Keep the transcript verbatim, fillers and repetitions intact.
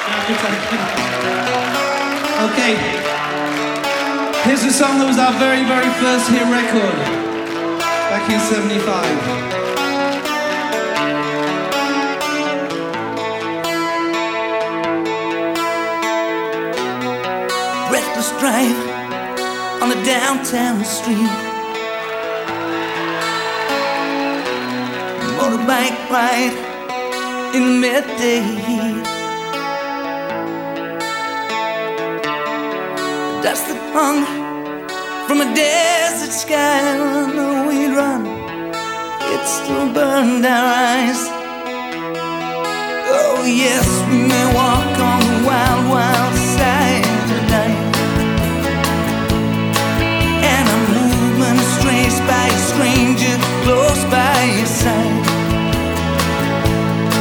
Okay, here's a song that was our very, very first hit record back in seventy-five. Breathless drive on a downtown street, motorbike ride in the midday heat. Dust that hung from a desert sky, run, we'd run, it still burned our eyes. Oh yes, we may walk